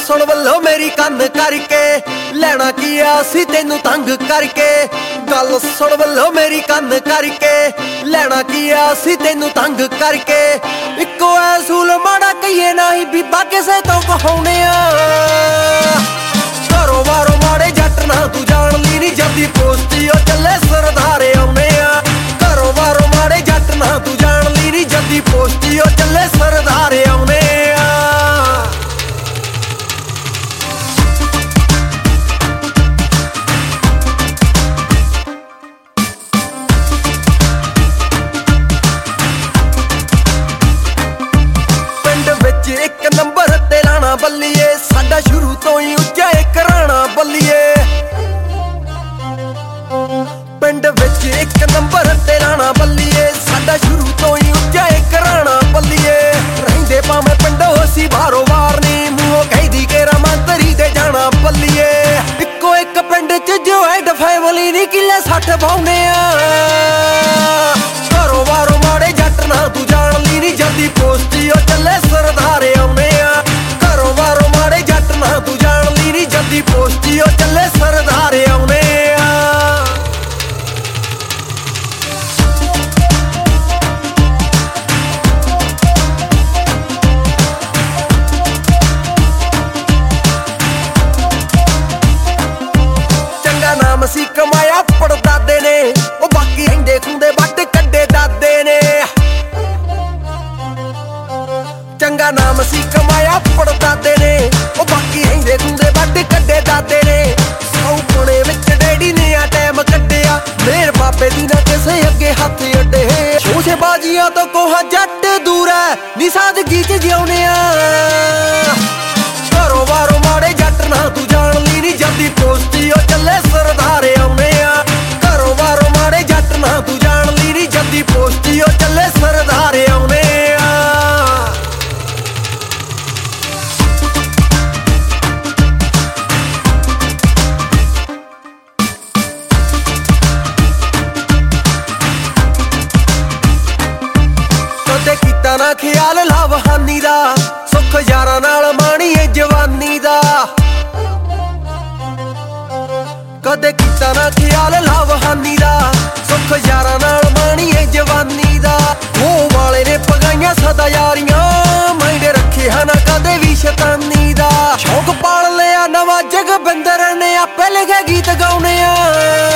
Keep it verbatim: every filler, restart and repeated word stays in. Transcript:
सुन वल्लो मेरी कंध करके, लैना की असी तेनू तंग करके। गल सुन वल्लो मेरी कंध करके, लैना की असी तेनू तंग करके। इको ऐसूल माड़ा कहिए नहीं बीबा किसे तो कहाउने घरों बारों माड़े जट ना तू जान ली नी, जल्दी पोस्टी ओ चले सरदारे आउने घरों बारों माड़े जट ना तू जान ली नी, जल्दी पोस्टी ओ चले सरदारे आउने। एक नंबर ते राणा बल्लीए, साडा शुरू तो ही उच्चा एक राणा बल्लीए। पिंड विच एक नंबर ते राणा बल्लीए, साडा शुरू तो ही उच्चा एक राणा बल्लीए। रहिंदे भावें पिंडों असीं बारों बार नी, मूहों कहदी घेरा मंतरी दे जाना बल्लीए। इक्को एक पिंड च ज्वाइंट फैमिली नी, किले सठ पाउने घरों बारों माड़े जट ना तू जान ली नी, जल्दी पोस्टी ओ चले सरदारे आउने घरों बारों माड़े जट ना तू जान ली नी, जल्दी पोस्टी ओ चले सरदारे आउने। चंगा नाम सी कमाया पड़दादे ने, ओ बाकी हिंदे खुंदे बट कड्डे दादे ने। चंगा नाम सी कमाया पड़दादे ने, ओ बाकी हिंदे खुंदे बट कड्डे दादे ने। सौपने विच डैडी ने आ टाइम कड्डिया, मेर बाबे दी ना किसे अगे हथ अड्डे। शोशेबाजियां तो कोहा जट दूर है नी, सादगी च जिउने घरों बारों माड़े जट ना तू जान ली नी, जल्दी पोस्टी ओ चले सरदारे आउने घरों बारों माड़े जट ना तू जान ली नी, जल्दी पोस्टी ओ चले सरदारे आउने। कदे कीता ना ख्याल लावहानी दा, सुख यारां नाल माणीए जवानी दा। कदे कीता ना ख्याल लावहानी दा, सुख यारां नाल माणीए जवानी दा। ओ वाले ने पगाइयां सदा यारियां, माइंड रखे है ना कदे भी शैतानी दा। शौक पाल लिया नवां जगबिंदर ने, आपे लिखे गीत गाउने